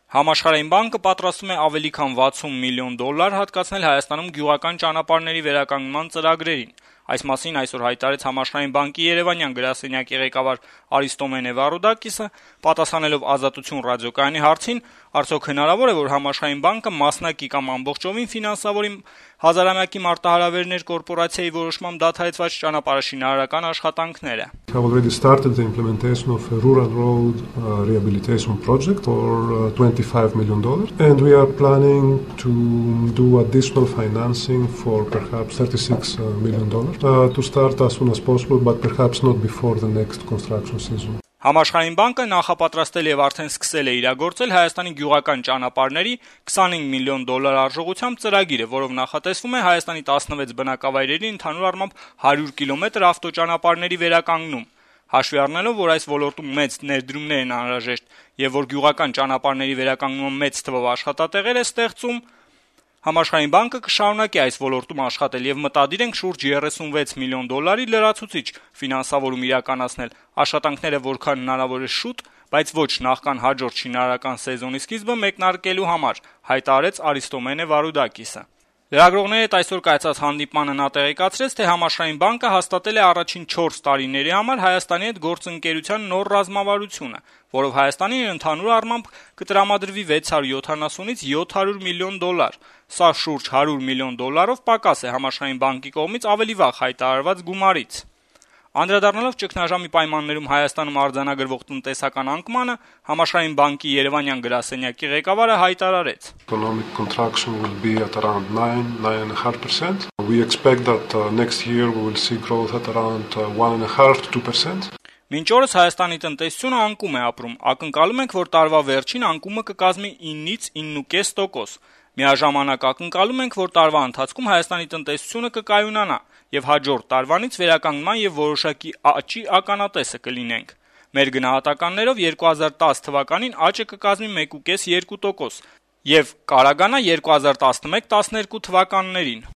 Համաշխարհային բանկը պատրաստում է ավելի քան $60 միլիոն հատկացնել Հայաստանում գյուղական ճանապարհների վերականգնման ծրագրերին: Այս մասին այսօր հայտարարեց Համաշխարհային բանկի երեւանյան գրասենյակի ղեկավար Արիստոմենե Վարուդակիսը, պատասխանելով «Ազատություն» ռադիոկայանի հարցին, արդյոք հնարավո՞ր է, որ Համաշխարհային բանկը մասնակի կամ ամբողջովին ֆինանսավորի հազարամյակի մարտահրավերներ կորպորացիայի որոշմամբ դադարեցված ճանապարհաշինարարական աշխատանքները: We have already started the implementation of a rural road rehabilitation project for $25 million, and we are planning to do additional financing for perhaps $36 million to start as soon as possible, but perhaps not before the next construction season. Համաշխարհային բանկը նախապատրաստել եւ արդեն սկսել է իրագործել Հայաստանի գյուղական ճանապարհների $25 միլիոն արժողությամբ ծրագիրը, որով նախատեսվում է Հայաստանի 16 բնակավայրերի ընդհանուր առմամբ 100 կիլոմետր ավտոճանապարհների վերականգնում: Հաշվի առնելով, որ այս ոլորտում մեծ ներդրումներ են անհրաժեշտ եւ որ գյուղական ճանապարհների վերականգնումը մեծ թվով աշխատատեղեր է ստեղծում, Համաշխարհային բանկը կշարունակի այս ոլորտում աշխատել եւ մտադիր ենք շուրջ $36 միլիոն լրացուցիչ ֆինանսավորում իրականացնել, աշխատանքները որքան հնարավոր է շուտ, բայց ոչ նախքան հաջորդ շինարարական սեզոնի սկիզբը մեկնարկելու համար, հայտարարեց Արիստոմենե Վարուդակիսը: Լրագրողների հետ այսօր կայացած հանդիպմանը նա տեղեկացրեց, թե Համաշխարհային բանկը հաստատել է առաջին 4 տարիների համար Հայաստանի հետ գործընկերության նոր ռազմավարությունը, որով Հայաստանին ընդհանուր առմամբ կտրամադրվի $670-ից $700 միլիոն: Սա շուրջ $100 միլիոն պակաս է Համաշխարհային բանկի կողմից ավելի վաղ հայտարարված գումարից: Անդրադառնալով ճգնաժամի պայմաններում Հայաստանում արձանագրվող տնտեսական անկմանը, Համաշխարհային բանկի երեւանյան գրասենյակի ղեկավարը հայտարարեց. Economic contraction will be at around 9.5%. We expect that next year we will see growth at around 1.5 to 2%. Մինչ օրս Հայաստանի տնտեսությունը անկում է ապրում, ակնկալում ենք, որ տարվա վերջին անկումը կկազմի 9-ից 9.5%: Միաժամանակ ակնկալում ենք, որ տարվա ընթացքում Հայաստանի տնտեսությունը կկայունանա եւ հաջորդ տարվանից վերականգնման եւ որոշակի աճի ականատեսը կլինենք: Մեր գնահատականներով 2010 թվականին աճը կկազմի 1.5-2% եւ կարագանա 2011-12 թվականներին: